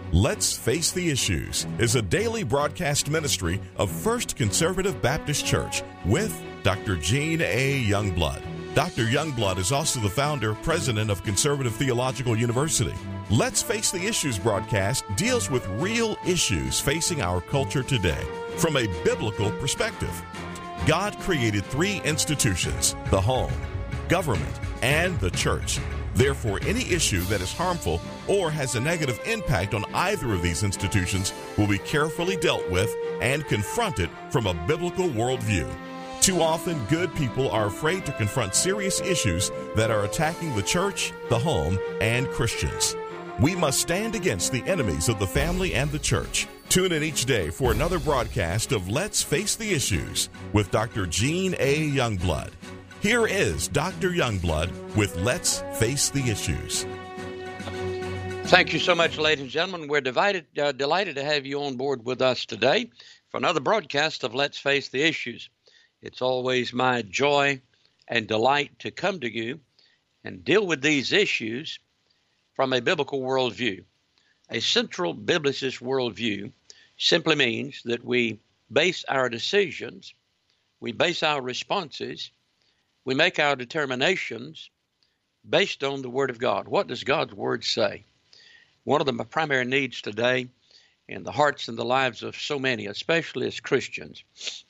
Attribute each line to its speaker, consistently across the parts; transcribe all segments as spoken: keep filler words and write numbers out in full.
Speaker 1: Let's Face the Issues is a daily broadcast ministry of First Conservative Baptist Church with Doctor Gene A. Youngblood. Doctor Youngblood is also the founder, president of Conservative Theological University. Let's Face the Issues broadcast deals with real issues facing our culture today from a biblical perspective. God created three institutions: the home, government, and the church. Therefore, any issue that is harmful or has a negative impact on either of these institutions will be carefully dealt with and confronted from a biblical worldview. Too often, good people are afraid to confront serious issues that are attacking the church, the home, and Christians. We must stand against the enemies of the family and the church. Tune in each day for another broadcast of Let's Face the Issues with Doctor Gene A. Youngblood. Here is Doctor Youngblood with Let's Face the Issues.
Speaker 2: Thank you so much, ladies and gentlemen. We're divided, uh, delighted to have you on board with us today for another broadcast of Let's Face the Issues. It's always my joy and delight to come to you and deal with these issues from a biblical worldview. A central biblicist worldview simply means that we base our decisions, we base our responses, we make our determinations based on the Word of God. What does God's Word say? One of the primary needs today in the hearts and the lives of so many, especially as Christians,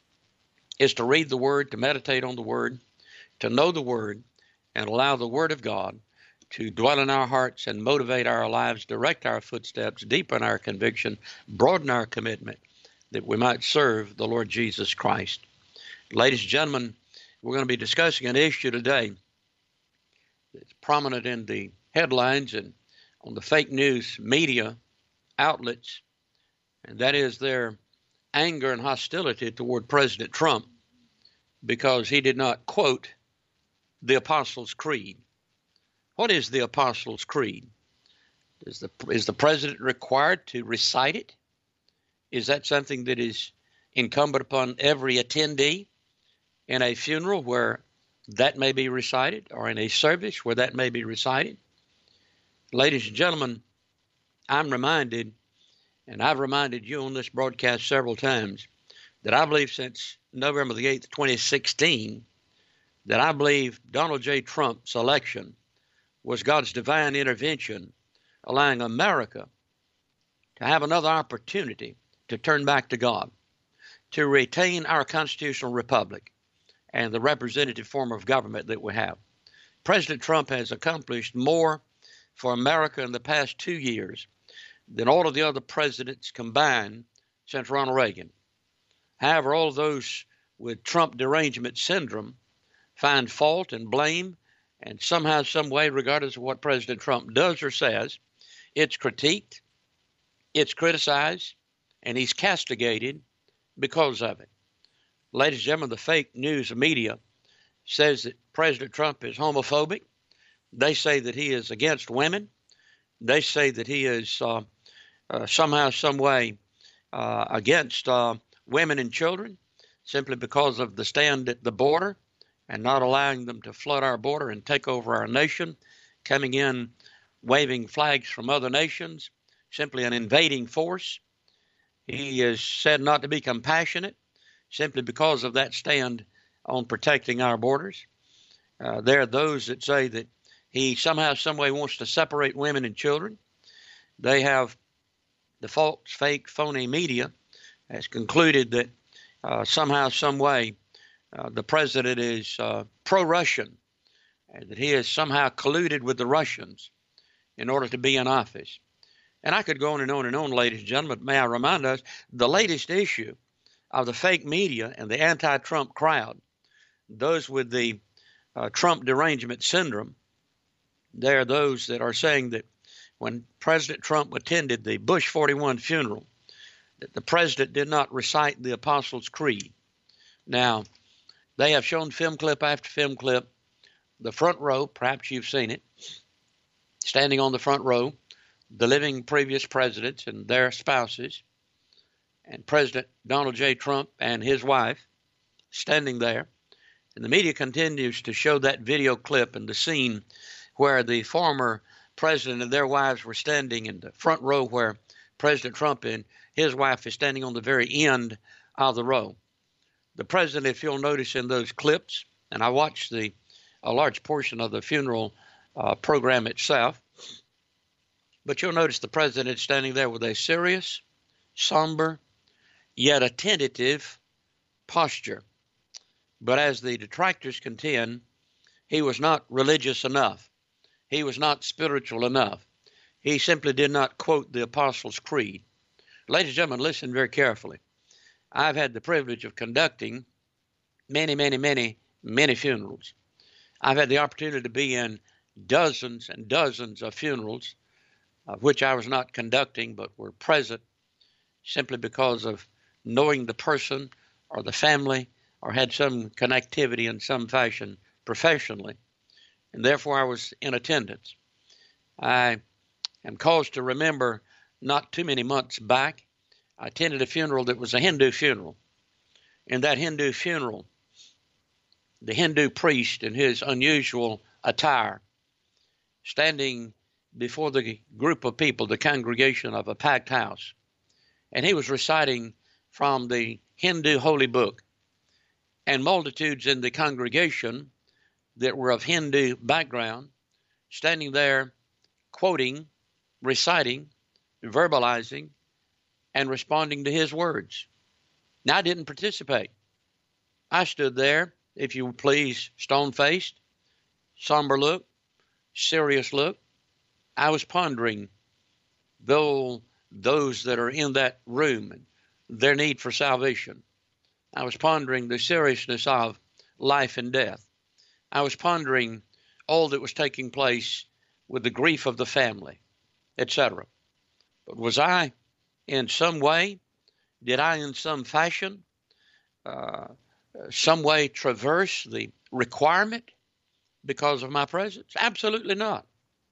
Speaker 2: is to read the Word, to meditate on the Word, to know the Word, and allow the Word of God to dwell in our hearts and motivate our lives, direct our footsteps, deepen our conviction, broaden our commitment, that we might serve the Lord Jesus Christ. Ladies and gentlemen, we're going to be discussing an issue today that's prominent in the headlines and on the fake news media outlets, and that is their anger and hostility toward President Trump because he did not quote the Apostles' Creed. What is the Apostles' Creed? Is the, is the president required to recite it? Is that something that is incumbent upon every attendee in a funeral where that may be recited, or in a service where that may be recited? Ladies and gentlemen, I'm reminded, and I've reminded you on this broadcast several times, that I believe since November the eighth, twenty sixteen, that I believe Donald J. Trump's election was God's divine intervention, allowing America to have another opportunity to turn back to God, to retain our constitutional republic and the representative form of government that we have. President Trump has accomplished more for America in the past two years than all of the other presidents combined since Ronald Reagan. However, all of those with Trump derangement syndrome find fault and blame, and somehow, some way, regardless of what President Trump does or says, it's critiqued, it's criticized, and he's castigated because of it. Ladies and gentlemen, the fake news media says that President Trump is homophobic. They say that he is against women. They say that he is uh, uh, somehow, some way uh, against uh, women and children simply because of the stand at the border and not allowing them to flood our border and take over our nation, coming in, waving flags from other nations, simply an invading force. He is said not to be compassionate simply because of that stand on protecting our borders. Uh, there are those that say that he somehow, some way wants to separate women and children. They have the false, fake, phony media has concluded that uh, somehow, some way, uh, the president is uh, pro-Russian, and that he has somehow colluded with the Russians in order to be in office. And I could go on and on and on, ladies and gentlemen, but may I remind us, the latest issue of the fake media and the anti-Trump crowd, those with the uh, Trump derangement syndrome, there are those that are saying that when President Trump attended the Bush forty-one funeral, that the president did not recite the Apostles' Creed. Now, they have shown film clip after film clip, the front row, perhaps you've seen it, standing on the front row, the living previous presidents and their spouses, and President Donald J. Trump and his wife standing there. And the media continues to show that video clip and the scene where the former president and their wives were standing in the front row where President Trump and his wife is standing on the very end of the row. The president, if you'll notice in those clips, and I watched the a large portion of the funeral uh, program itself, but you'll notice the president standing there with a serious, somber, yet attentive posture. But as the detractors contend, he was not religious enough. He was not spiritual enough. He simply did not quote the Apostles' Creed. Ladies and gentlemen, listen very carefully. I've had the privilege of conducting many, many, many, many funerals. I've had the opportunity to be in dozens and dozens of funerals, of which I was not conducting, but were present simply because of knowing the person or the family or had some connectivity in some fashion professionally. And therefore I was in attendance. I am caused to remember not too many months back, I attended a funeral that was a Hindu funeral. In that Hindu funeral, the Hindu priest in his unusual attire, standing before the group of people, the congregation of a packed house, and he was reciting from the Hindu holy book, and multitudes in the congregation that were of Hindu background, standing there quoting, reciting, verbalizing, and responding to his words. Now, I didn't participate. I stood there, if you would please, stone-faced, somber look, serious look. I was pondering though those that are in that room and their need for salvation. I was pondering the seriousness of life and death. I was pondering all that was taking place with the grief of the family, et cetera. But was I in some way, did I in some fashion, uh, some way traverse the requirement because of my presence? Absolutely not.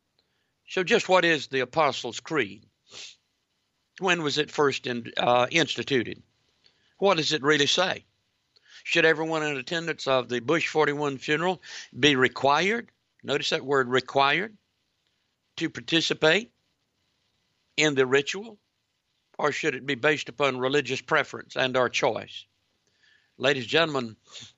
Speaker 2: So just what is the Apostles' Creed? When was it first in, uh, instituted? What does it really say? Should everyone in attendance of the Bush forty-one funeral be required, notice that word required, to participate in the ritual? Or should it be based upon religious preference and our choice? Ladies and gentlemen,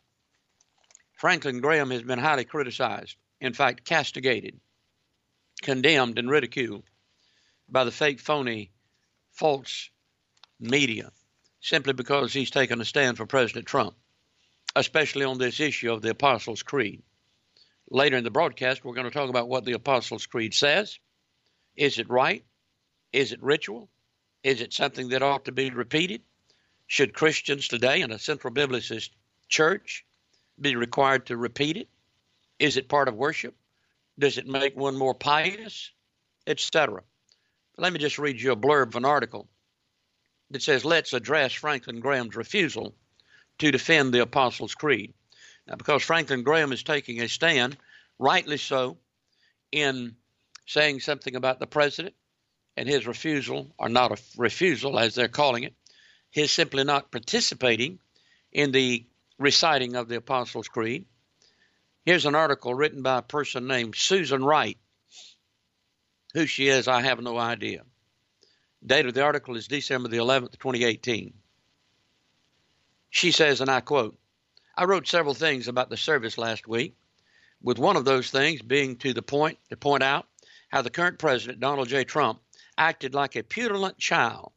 Speaker 2: Franklin Graham has been highly criticized, in fact, castigated, condemned, and ridiculed by the fake, phony, false media, simply because he's taken a stand for President Trump, especially on this issue of the Apostles' Creed. Later in the broadcast, we're going to talk about what the Apostles' Creed says. Is it right? Is it ritual? Is it something that ought to be repeated? Should Christians today in a Central Biblicist church be required to repeat it? Is it part of worship? Does it make one more pious? Etc. Let me just read you a blurb of an article that says, let's address Franklin Graham's refusal to defend the Apostles' Creed. Now, because Franklin Graham is taking a stand, rightly so, in saying something about the president and his refusal, or not a refusal as they're calling it, his simply not participating in the reciting of the Apostles' Creed. Here's an article written by a person named Susan Wright. Who she is, I have no idea. Date of the article is December the eleventh, twenty eighteen. She says, and I quote, I wrote several things about the service last week, with one of those things being to the point to point out how the current president, Donald J. Trump, acted like a petulant child,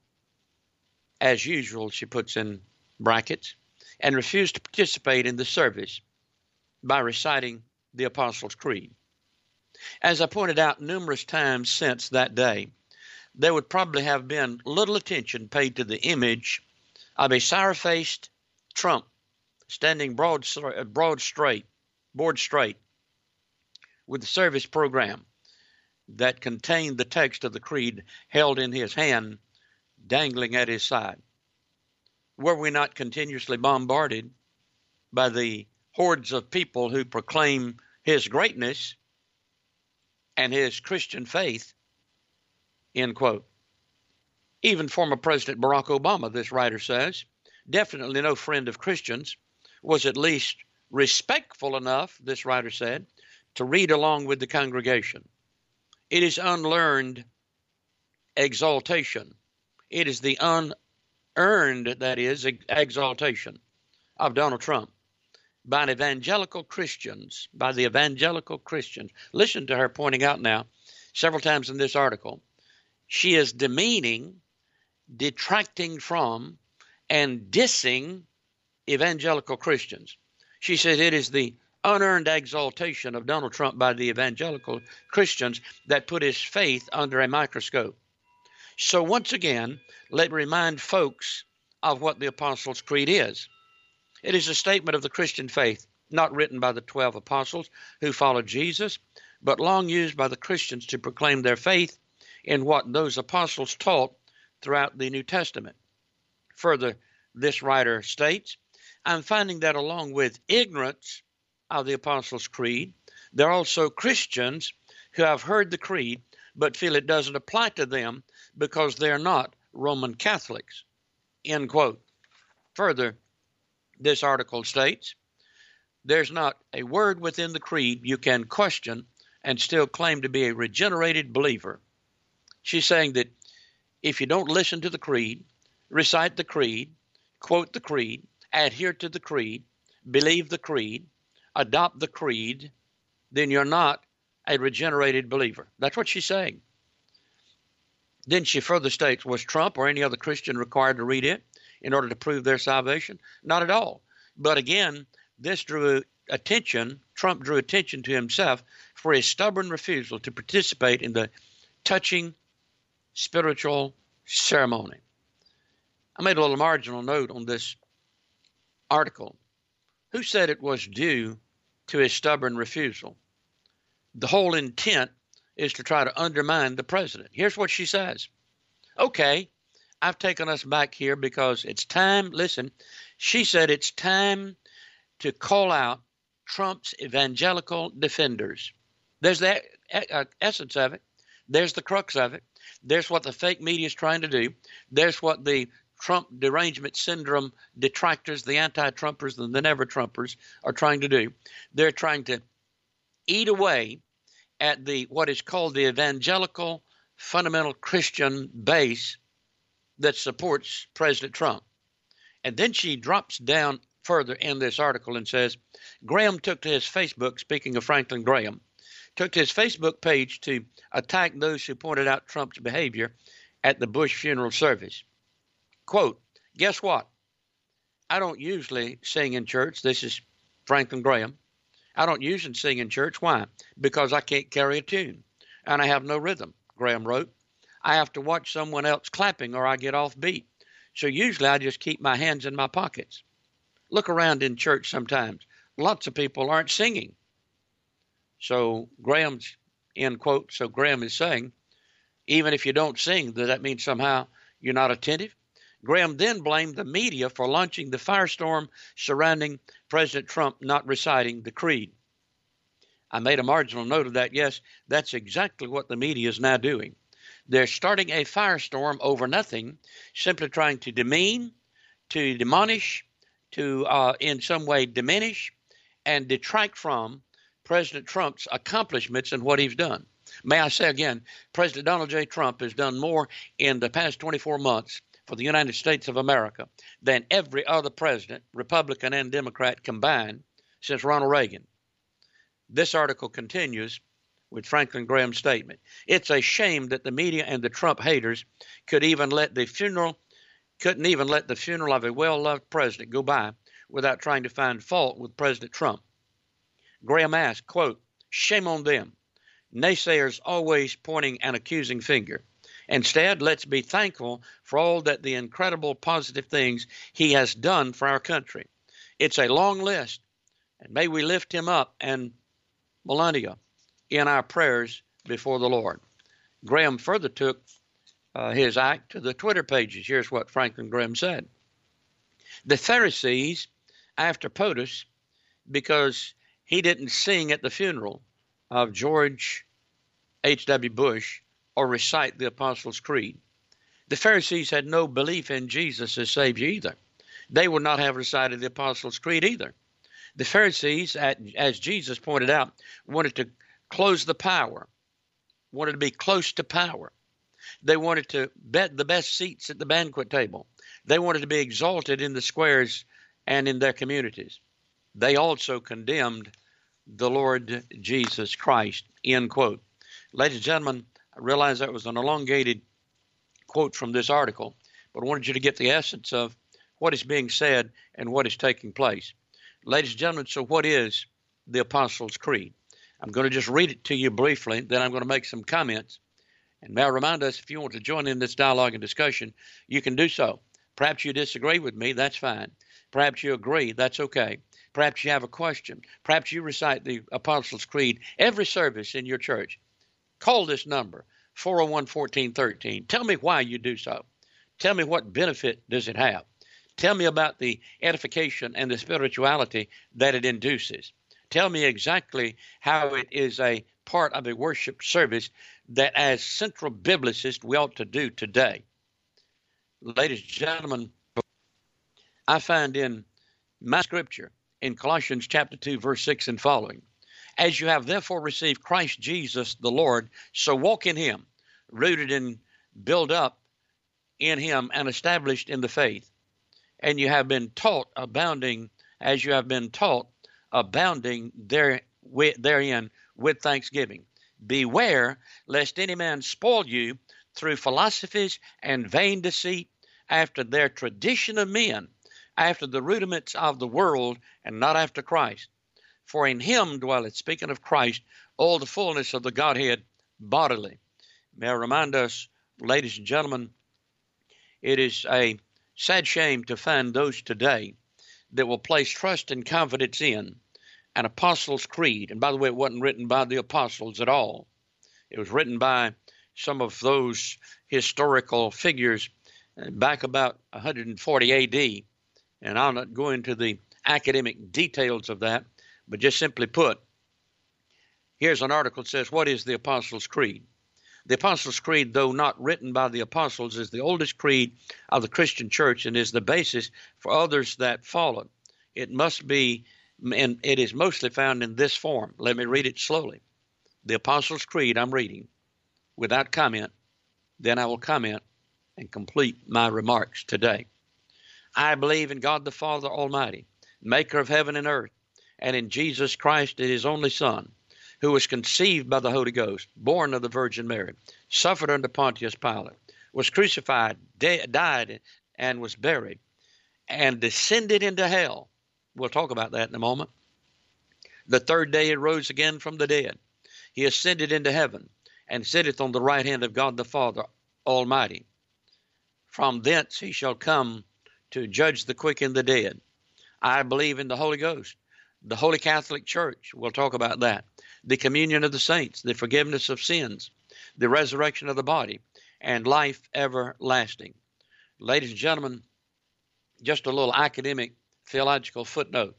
Speaker 2: as usual, she puts in brackets, and refused to participate in the service by reciting the Apostles' Creed. As I pointed out numerous times since that day, there would probably have been little attention paid to the image of a sour-faced Trump standing broad, broad straight, board straight, with the service program that contained the text of the creed held in his hand, dangling at his side. Were we not continuously bombarded by the hordes of people who proclaim his greatness and his Christian faith, end quote. Even former President Barack Obama, this writer says, definitely no friend of Christians, was at least respectful enough, this writer said, to read along with the congregation. It is unlearned exaltation It is the unearned, that is, exaltation of Donald Trump by evangelical Christians, by the evangelical Christians. Listen to her pointing out now, several times in this article, she is demeaning, detracting from, and dissing evangelical Christians. She says it is the unearned exaltation of Donald Trump by the evangelical Christians that put his faith under a microscope. So once again, let me remind folks of what the Apostles' Creed is. It is a statement of the Christian faith, not written by the twelve apostles who followed Jesus, but long used by the Christians to proclaim their faith in what those apostles taught throughout the New Testament. Further, this writer states, I'm finding that along with ignorance of the Apostles' Creed, there are also Christians who have heard the creed but feel it doesn't apply to them because they're not Roman Catholics. End quote. Further, this article states, there's not a word within the creed you can question and still claim to be a regenerated believer. She's saying that if you don't listen to the creed, recite the creed, quote the creed, adhere to the creed, believe the creed, adopt the creed, then you're not a regenerated believer. That's what she's saying. Then she further states, was Trump or any other Christian required to read it in order to prove their salvation? Not at all. But again, this drew attention, Trump drew attention to himself for his stubborn refusal to participate in the touching spiritual ceremony. I made a little marginal note on this article. Who said it was due to his stubborn refusal? The whole intent is to try to undermine the president. Here's what she says. Okay, I've taken us back here because it's time. Listen, she said it's time to call out Trump's evangelical defenders. There's the uh, essence of it. There's the crux of it. There's what the fake media is trying to do. There's what the Trump derangement syndrome detractors, the anti-Trumpers, and the never-Trumpers are trying to do. They're trying to eat away at the what is called the evangelical fundamental Christian base that supports President Trump. And then she drops down further in this article and says, Graham took to his Facebook, speaking of Franklin Graham, took to his Facebook page to attack those who pointed out Trump's behavior at the Bush funeral service. Quote, guess what? I don't usually sing in church. This is Franklin Graham. I don't usually sing in church. Why? Because I can't carry a tune and I have no rhythm, Graham wrote. I have to watch someone else clapping or I get off beat. So usually I just keep my hands in my pockets. Look around in church sometimes. Lots of people aren't singing. So Graham's, end quote, so Graham is saying, even if you don't sing, does that mean somehow you're not attentive? Graham then blamed the media for launching the firestorm surrounding President Trump not reciting the creed. I made a marginal note of that. Yes, that's exactly what the media is now doing. They're starting a firestorm over nothing, simply trying to demean, to demolish, to uh, in some way diminish and detract from President Trump's accomplishments and what he's done. May I say again, President Donald J. Trump has done more in the past twenty-four months for the United States of America than every other president, Republican and Democrat combined, since Ronald Reagan. This article continues with Franklin Graham's statement. It's a shame that the media and the Trump haters could even let the funeral, couldn't even let the funeral of a well-loved president go by without trying to find fault with President Trump. Graham asked, quote, shame on them. Naysayers always pointing an accusing finger. Instead, let's be thankful for all that the incredible positive things he has done for our country. It's a long list, and may we lift him up and Melania in our prayers before the Lord. Graham further took uh, his act to the Twitter pages. Here's what Franklin Graham said. The Pharisees, after POTUS, because he didn't sing at the funeral of George H W. Bush or recite the Apostles' Creed. The Pharisees had no belief in Jesus as Savior either. They would not have recited the Apostles' Creed either. The Pharisees, as Jesus pointed out, wanted to close the power, wanted to be close to power. They wanted to bet the best seats at the banquet table. They wanted to be exalted in the squares and in their communities. They also condemned the Lord Jesus Christ, end quote. Ladies and gentlemen, I realize that was an elongated quote from this article, but I wanted you to get the essence of what is being said and what is taking place. Ladies and gentlemen, so what is the Apostles' Creed? I'm going to just read it to you briefly, then I'm going to make some comments. And may I remind us, if you want to join in this dialogue and discussion, you can do so. Perhaps you disagree with me, that's fine. Perhaps you agree, that's okay. Perhaps you have a question. Perhaps you recite the Apostles' Creed every service in your church. Call this number, four oh one, one four one three. Tell me why you do so. Tell me what benefit does it have. Tell me about the edification and the spirituality that it induces. Tell me exactly how it is a part of a worship service that as central biblicists we ought to do today. Ladies and gentlemen, I find in my scripture, in Colossians chapter two, verse six and following, as you have therefore received Christ Jesus the Lord, so walk in him, rooted and built up in him and established in the faith. And you have been taught, abounding, as you have been taught, abounding there, therein with thanksgiving. Beware lest any man spoil you through philosophies and vain deceit, after their tradition of men, after the rudiments of the world, and not after Christ. For in him dwelleth, speaking of Christ, all the fullness of the Godhead bodily. May I remind us, ladies and gentlemen, it is a sad shame to find those today that will place trust and confidence in an Apostles' Creed. And by the way, it wasn't written by the apostles at all. It was written by some of those historical figures back about one forty A D. And I'll not go into the academic details of that, but just simply put, here's an article that says, what is the Apostles' Creed? The Apostles' Creed, though not written by the apostles, is the oldest creed of the Christian church and is the basis for others that follow. It must be, and it is mostly found in this form. Let me read it slowly. The Apostles' Creed I'm reading without comment, then I will comment and complete my remarks today. I believe in God the Father Almighty, maker of heaven and earth, and in Jesus Christ, his only Son, who was conceived by the Holy Ghost, born of the Virgin Mary, suffered under Pontius Pilate, was crucified, de- died, and was buried, and descended into hell. We'll talk about that in a moment. The third day he rose again from the dead. He ascended into heaven, and sitteth on the right hand of God the Father Almighty. From thence he shall come to judge the quick and the dead. I believe in the Holy Ghost, the Holy Catholic Church. We'll talk about that. The communion of the saints, the forgiveness of sins, the resurrection of the body, and life everlasting. Ladies and gentlemen, just a little academic theological footnote.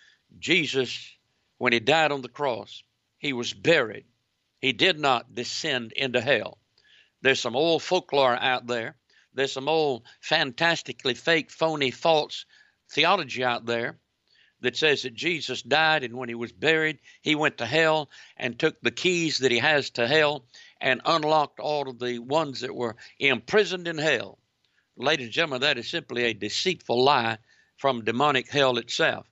Speaker 2: Jesus, when he died on the cross, he was buried. He did not descend into hell. There's some old folklore out there. There's some old fantastically fake, phony, false theology out there that says that Jesus died, and when he was buried, he went to hell and took the keys that he has to hell and unlocked all of the ones that were imprisoned in hell. Ladies and gentlemen, that is simply a deceitful lie from demonic hell itself.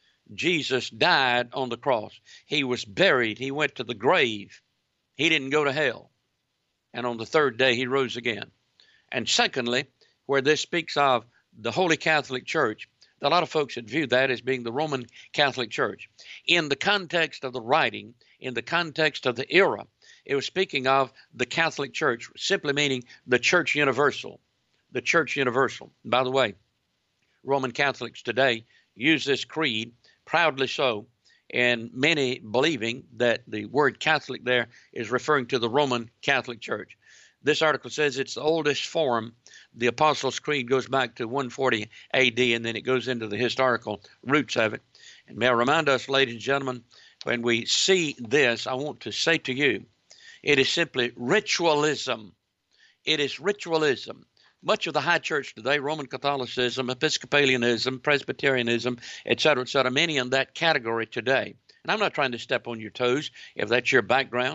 Speaker 2: Jesus died on the cross. He was buried. He went to the grave. He didn't go to hell. And on the third day, he rose again. And secondly, where this speaks of the Holy Catholic Church, a lot of folks had viewed that as being the Roman Catholic Church. In the context of the writing, in the context of the era, it was speaking of the Catholic Church, simply meaning the Church Universal. The Church Universal. By the way, Roman Catholics today use this creed, proudly so, and many believing that the word Catholic there is referring to the Roman Catholic Church. This article says it's the oldest form. The Apostles' Creed goes back to one forty A D, and then it goes into the historical roots of it. And may I remind us, ladies and gentlemen, when we see this, I want to say to you, it is simply ritualism. It is ritualism. Much of the high church today, Roman Catholicism, Episcopalianism, Presbyterianism, et cetera, et cetera, many in that category today. And I'm not trying to step on your toes if that's your background,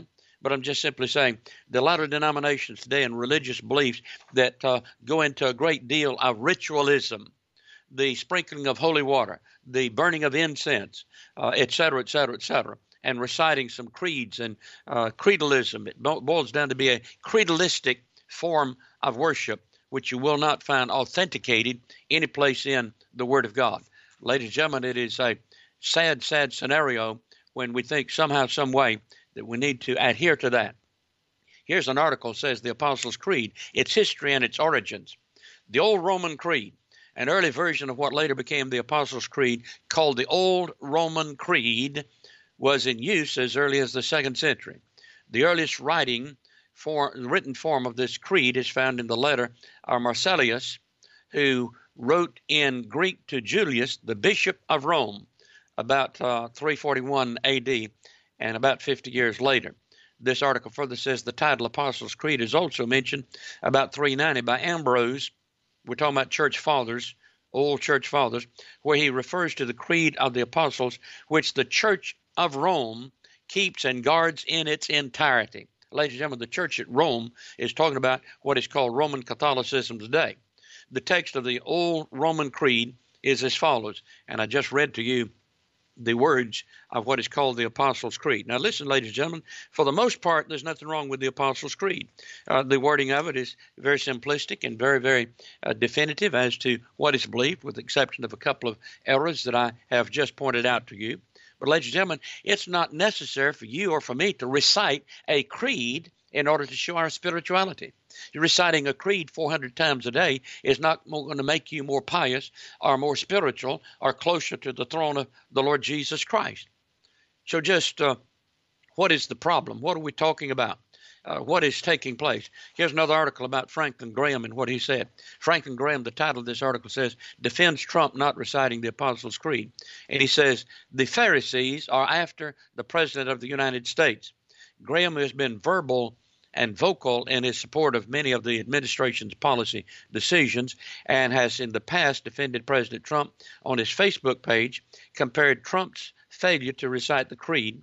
Speaker 2: but I'm just simply saying the latter denominations today and religious beliefs that uh, go into a great deal of ritualism, the sprinkling of holy water, the burning of incense, uh, et cetera, et cetera, et cetera, and reciting some creeds and uh, creedalism. It boils down to be a creedalistic form of worship, which you will not find authenticated any place in the Word of God. Ladies and gentlemen, it is a sad, sad scenario when we think somehow, some way that we need to adhere to that. Here's an article that says the Apostles' Creed, its history and its origins. The Old Roman Creed, an early version of what later became the Apostles' Creed, called the Old Roman Creed, was in use as early as the second century. The earliest writing for, written form of this creed is found in the letter of Marcellius, who wrote in Greek to Julius, the Bishop of Rome, about uh, three forty-one A D and about fifty years later. This article further says the title Apostles' Creed is also mentioned about three ninety by Ambrose. We're talking about church fathers, old church fathers, where he refers to the creed of the apostles, which the Church of Rome keeps and guards in its entirety. Ladies and gentlemen, the church at Rome is talking about what is called Roman Catholicism today. The text of the Old Roman Creed is as follows, and I just read to you the words of what is called the Apostles' Creed. Now listen, ladies and gentlemen, for the most part, there's nothing wrong with the Apostles' Creed. Uh, the wording of it is very simplistic and very, very uh, definitive as to what is believed, with the exception of a couple of errors that I have just pointed out to you. But ladies and gentlemen, it's not necessary for you or for me to recite a creed in order to show our spirituality. You're reciting a creed four hundred times a day is not going to make you more pious or more spiritual or closer to the throne of the Lord Jesus Christ. So just uh, what is the problem? What are we talking about? Uh, what is taking place? Here's another article about Franklin Graham and what he said. Franklin Graham, the title of this article says, defends Trump not reciting the Apostles' Creed. And he says, the Pharisees are after the President of the United States. Graham has been verbal and vocal in his support of many of the administration's policy decisions and has in the past defended President Trump on his Facebook page, compared Trump's failure to recite the creed,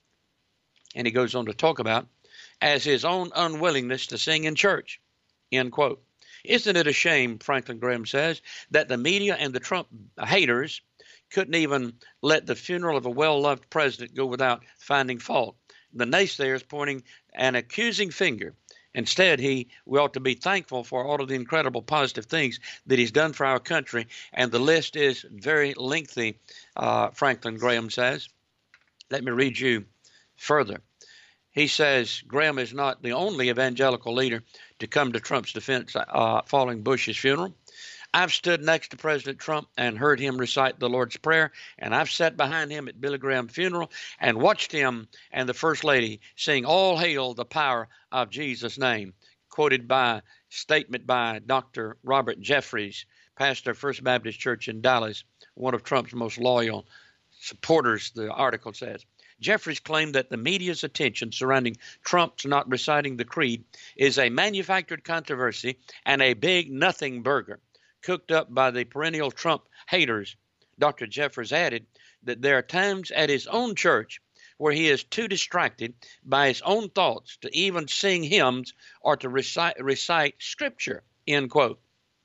Speaker 2: and he goes on to talk about, as his own unwillingness to sing in church, end quote. Isn't it a shame, Franklin Graham says, that the media and the Trump haters couldn't even let the funeral of a well-loved president go without finding fault? The naysayers pointing an accusing finger. Instead, he we ought to be thankful for all of the incredible positive things that he's done for our country, and the list is very lengthy, uh, Franklin Graham says. Let me read you further. He says Graham is not the only evangelical leader to come to Trump's defense uh, following Bush's funeral. I've stood next to President Trump and heard him recite the Lord's Prayer, and I've sat behind him at Billy Graham's funeral and watched him and the First Lady sing All Hail the Power of Jesus' Name, quoted by statement by Doctor Robert Jeffries, pastor of First Baptist Church in Dallas, one of Trump's most loyal supporters, the article says. Jeffries claimed that the media's attention surrounding Trump's not reciting the creed is a manufactured controversy and a big nothing burger cooked up by the perennial Trump haters. Doctor Jeffries added that there are times at his own church where he is too distracted by his own thoughts to even sing hymns or to recite, recite scripture, end quote.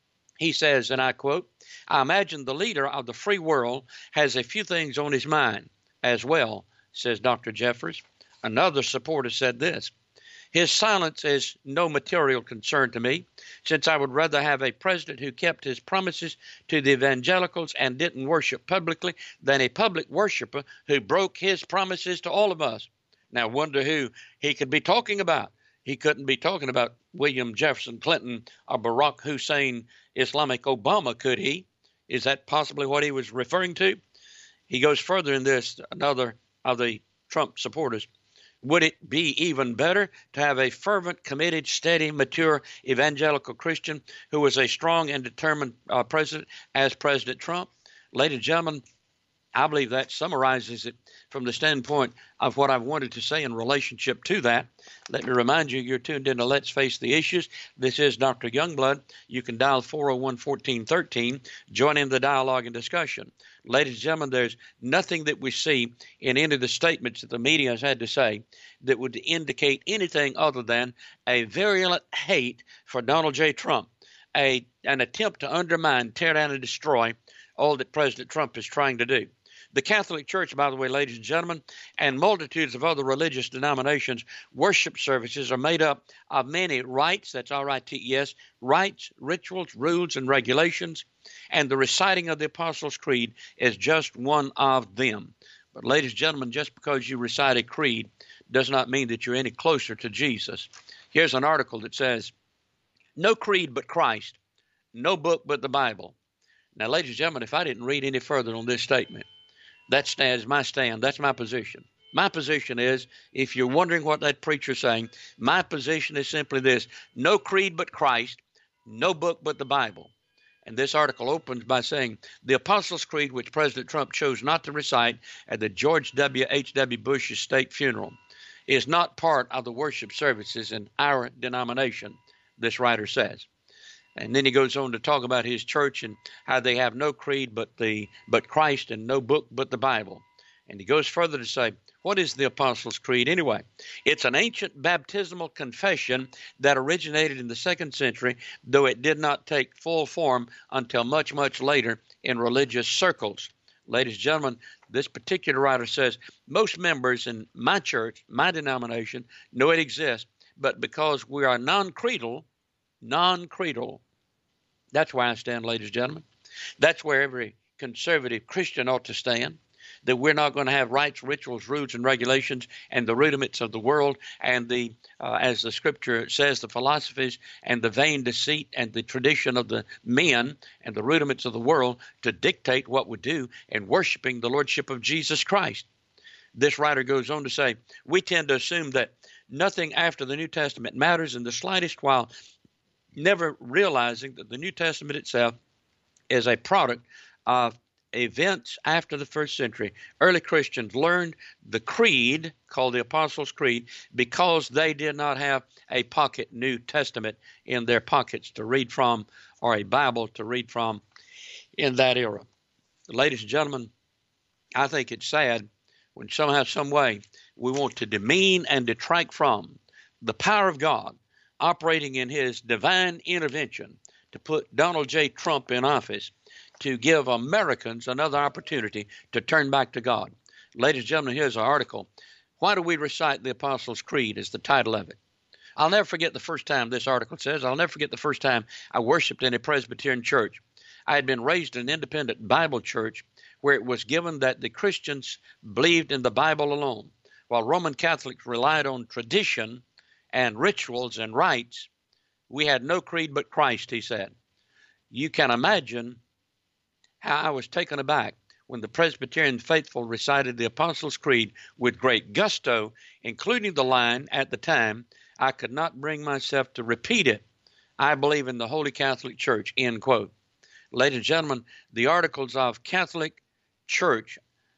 Speaker 2: He says, and I quote, I imagine the leader of the free world has a few things on his mind as well, says Doctor Jeffries. Another supporter said this, his silence is no material concern to me, since I would rather have a president who kept his promises to the evangelicals and didn't worship publicly than a public worshiper who broke his promises to all of us. Now, wonder who he could be talking about. He couldn't be talking about William Jefferson Clinton or Barack Hussein Islamic Obama, could he? Is that possibly what he was referring to? He goes further in this, another of the Trump supporters. Would it be even better to have a fervent, committed, steady, mature evangelical Christian who was a strong and determined uh, president as President Trump? Ladies and gentlemen, I believe that summarizes it from the standpoint of what I've wanted to say in relationship to that. Let me remind you, you're tuned into Let's Face the Issues. This is Doctor Youngblood. You can dial four oh one, one four one three. Join in the dialogue and discussion. Ladies and gentlemen, there's nothing that we see in any of the statements that the media has had to say that would indicate anything other than a virulent hate for Donald J. Trump, a an attempt to undermine, tear down, and destroy all that President Trump is trying to do. The Catholic Church, by the way, ladies and gentlemen, and multitudes of other religious denominations, worship services are made up of many rites, that's R I T E S, rites, rituals, rules, and regulations, and the reciting of the Apostles' Creed is just one of them. But ladies and gentlemen, just because you recite a creed does not mean that you're any closer to Jesus. Here's an article that says, "No creed but Christ, no book but the Bible." Now, ladies and gentlemen, if I didn't read any further on this statement, that stands my stand. That's my position. My position is, if you're wondering what that preacher's saying, my position is simply this: no creed but Christ, no book but the Bible. And this article opens by saying, the Apostles' Creed, which President Trump chose not to recite at the George W. H W. Bush's state funeral, is not part of the worship services in our denomination, this writer says. And then he goes on to talk about his church and how they have no creed but the but Christ and no book but the Bible. And he goes further to say, what is the Apostles' Creed anyway? It's an ancient baptismal confession that originated in the second century, though it did not take full form until much, much later in religious circles. Ladies and gentlemen, this particular writer says, most members in my church, my denomination, know it exists, but because we are non-creedal, non-creedal. That's where I stand, ladies and gentlemen. That's where every conservative Christian ought to stand, that we're not going to have rites, rituals, rules, and regulations and the rudiments of the world and the, uh, as the scripture says, the philosophies and the vain deceit and the tradition of the men and the rudiments of the world to dictate what we do in worshiping the lordship of Jesus Christ. This writer goes on to say, we tend to assume that nothing after the New Testament matters in the slightest, while never realizing that the New Testament itself is a product of events after the first century. Early Christians learned the creed, called the Apostles' Creed, because they did not have a pocket New Testament in their pockets to read from, or a Bible to read from in that era. Ladies and gentlemen, I think it's sad when somehow, some way, we want to demean and detract from the power of God operating in his divine intervention to put Donald J. Trump in office, to give Americans another opportunity to turn back to God. Ladies and gentlemen, here's our article. Why do we recite the Apostles' Creed is the title of it. I'll never forget the first time, this article says, I'll never forget the first time I worshiped in a Presbyterian church. I had been raised in an independent Bible church where it was given that the Christians believed in the Bible alone, while Roman Catholics relied on tradition and rituals and rites. We had no creed but Christ, he said. You can imagine how I was taken aback when the Presbyterian faithful recited the Apostles' Creed with great gusto, including the line at the time, I could not bring myself to repeat it. I believe in the Holy Catholic Church, end quote. Ladies and gentlemen, the articles of Catholic Church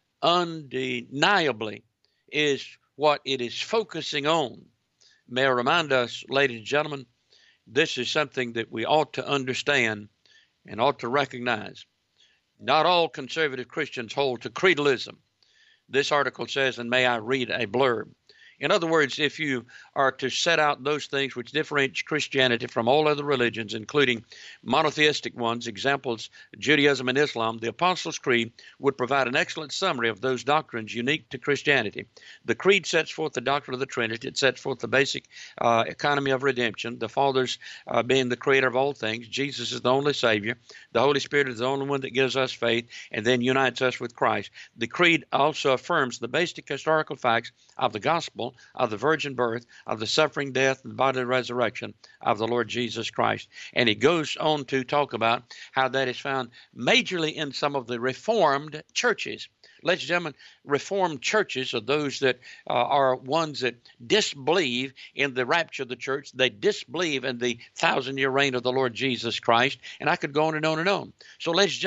Speaker 2: undeniably is what it is focusing on. May I remind us, ladies and gentlemen, this is something that we ought to understand and ought to recognize. Not all conservative Christians hold to creedalism. This article says, and may I read a blurb. In other words, if you are to set out those things which differentiate Christianity from all other religions, including monotheistic ones, examples, Judaism and Islam, the Apostles' Creed would provide an excellent summary of those doctrines unique to Christianity. The Creed sets forth the doctrine of the Trinity. It sets forth the basic uh, economy of redemption, the Father's uh, being the creator of all things. Jesus is the only Savior. The Holy Spirit is the only one that gives us faith and then unites us with Christ. The Creed also affirms the basic historical facts of the gospel, of the virgin birth, of the suffering, death, and bodily resurrection of the Lord Jesus Christ. And he goes on to talk about how that is found majorly in some of the Reformed churches. Ladies and gentlemen, Reformed churches are those that uh, are ones that disbelieve in the rapture of the church. They disbelieve in the thousand-year reign of the Lord Jesus Christ. And I could go on and on and on. So, ladies and gentlemen,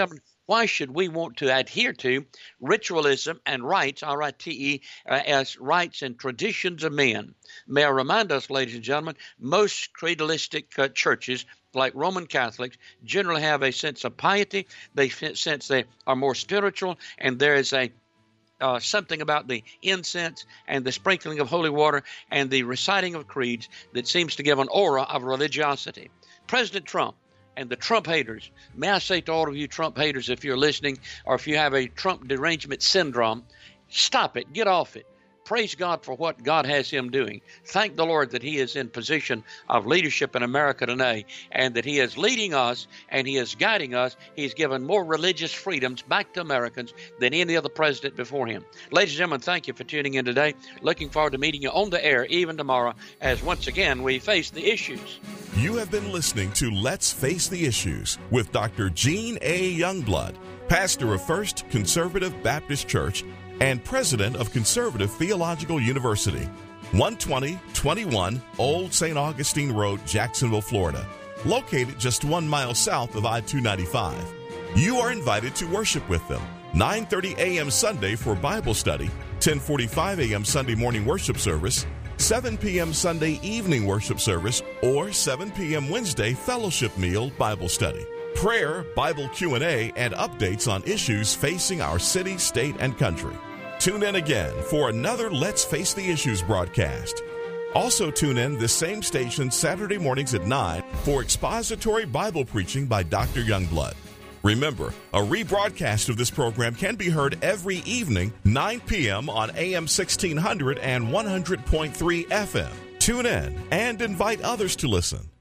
Speaker 2: Why should we want to adhere to ritualism and rites, R I T E, uh, as rites and traditions of men? May I remind us, ladies and gentlemen, most creedalistic uh, churches, like Roman Catholics, generally have a sense of piety. They sense they are more spiritual, and there is a Uh, something about the incense and the sprinkling of holy water and the reciting of creeds that seems to give an aura of religiosity. President Trump and the Trump haters, may I say to all of you Trump haters, if you're listening, or if you have a Trump derangement syndrome, stop it, get off it. Praise God for what God has him doing. Thank the Lord that he is in position of leadership in America today, and that he is leading us and he is guiding us. He's given more religious freedoms back to Americans than any other president before him. Ladies and gentlemen, thank you for tuning in today. Looking forward to meeting you on the air even tomorrow as once again we face the issues.
Speaker 1: You have been listening to Let's Face the Issues with Doctor Gene A. Youngblood, pastor of First Conservative Baptist Church and president of Conservative Theological University, one twenty twenty-one Old Saint Augustine Road, Jacksonville, Florida, located just one mile south of I two ninety-five. You are invited to worship with them, nine thirty a.m. Sunday for Bible study, ten forty-five a.m. Sunday morning worship service, seven p.m. Sunday evening worship service, or seven p.m. Wednesday fellowship meal Bible study. Prayer, Bible Q and A, and updates on issues facing our city, state, and country. Tune in again for another Let's Face the Issues broadcast. Also tune in this same station Saturday mornings at nine for expository Bible preaching by Doctor Youngblood. Remember, a rebroadcast of this program can be heard every evening, nine p.m. on A M sixteen hundred and one hundred point three F M. Tune in and invite others to listen.